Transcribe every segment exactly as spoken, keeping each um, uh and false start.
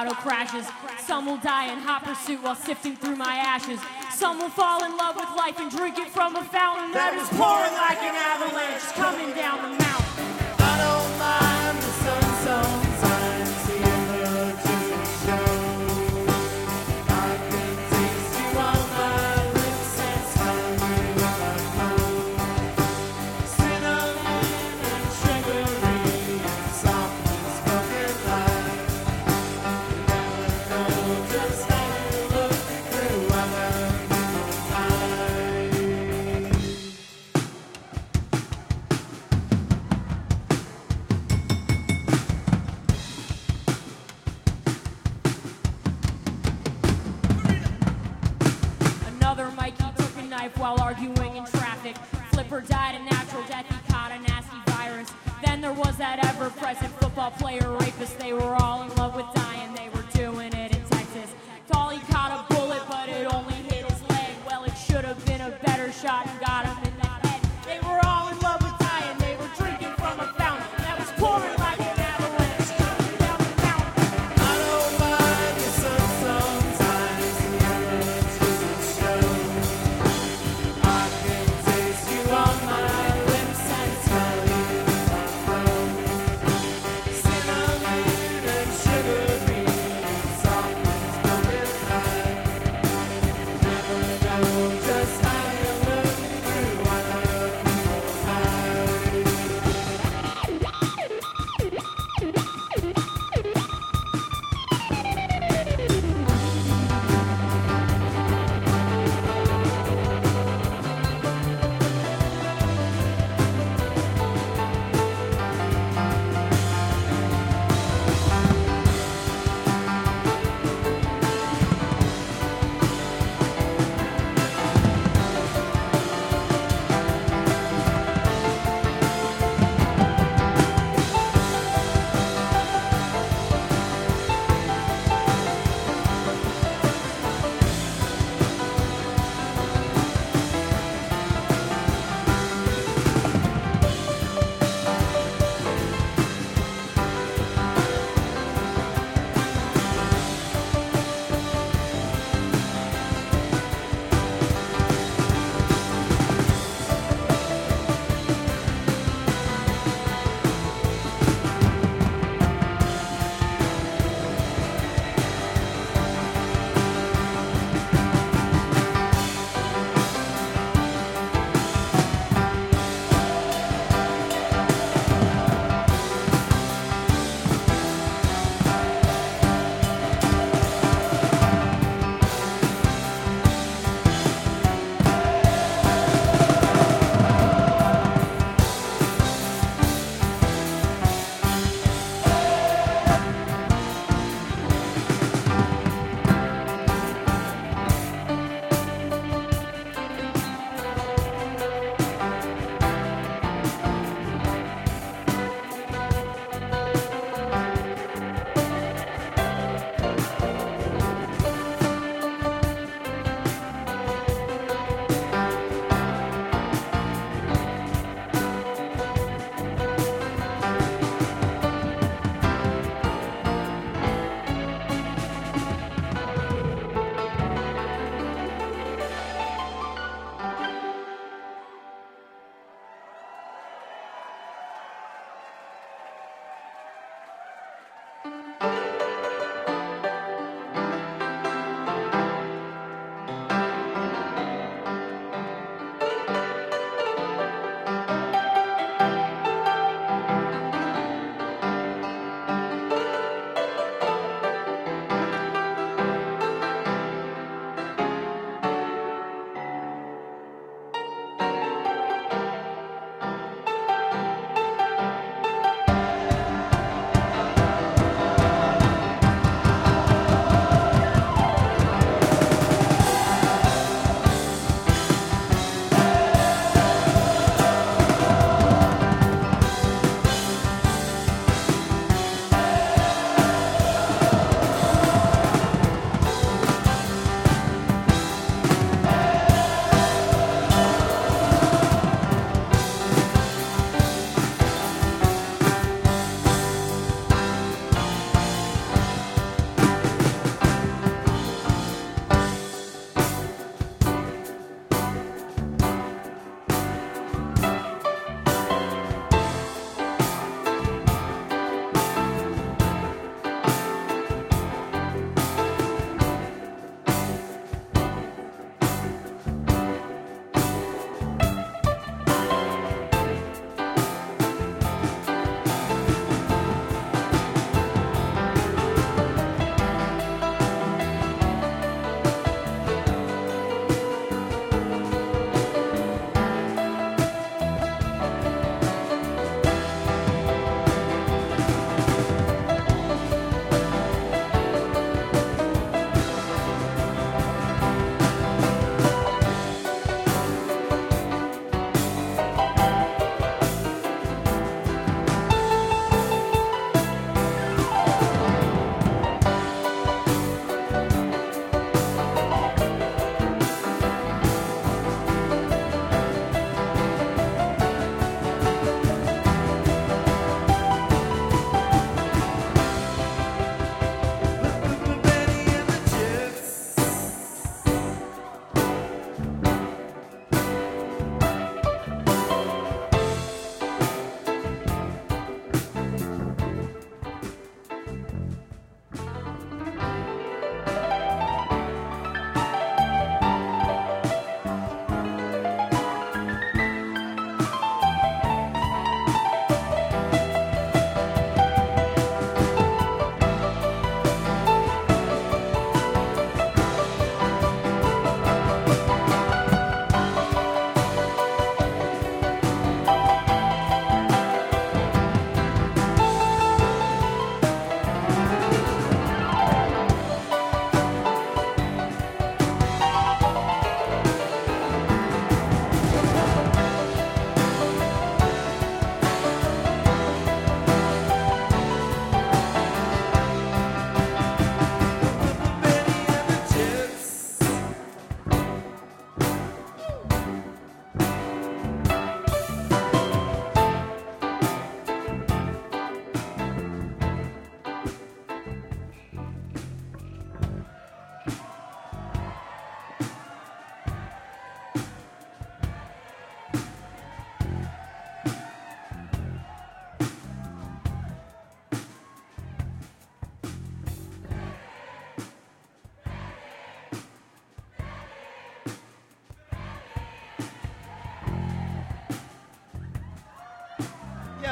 auto crashes. Some will die in hot pursuit while sifting through my ashes. Some will fall in love with life and drink it from a fountain that is pouring like an avalanche coming down the mountain. I don't mind the sun sometimes, the images show. I can taste you on my lips and smell you in my coat. Cinnamon and sugary and softly spoken lies. You never know just how you look through other people's eyes. Another Mikey took a knife while arguing in traffic. Flipper died a natural death, he caught a nasty virus. Then there was that ever-present football player rapist. They were all in love with dying, they were doing it in Texas. Tall, he caught a bullet, but it only hit his leg. Well, it should have been a better shot and got him in the head. They were all in love with dying, they were drinking from a fountain that was pouring like an avalanche coming down the mountain. I don't mind the sun sometimes, the images it shows. I can taste you on my lips and smell you in my throat. Cinnamon and sugary and softly spoken lies.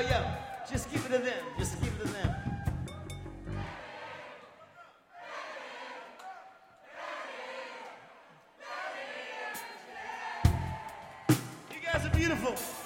yo, just give it to them. Just give it to them. You guys are beautiful.